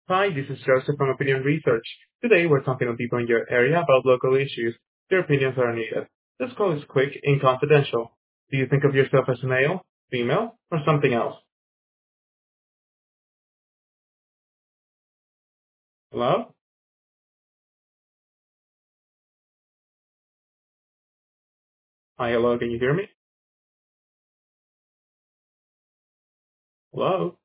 Hi, this is Joseph from Opinion Research. Today we're talking to people in your area about local issues. Your opinions are needed. This call is quick and confidential. Do you think of yourself as male, female, or something else? Hello? Hi, hello, can you hear me? Hello?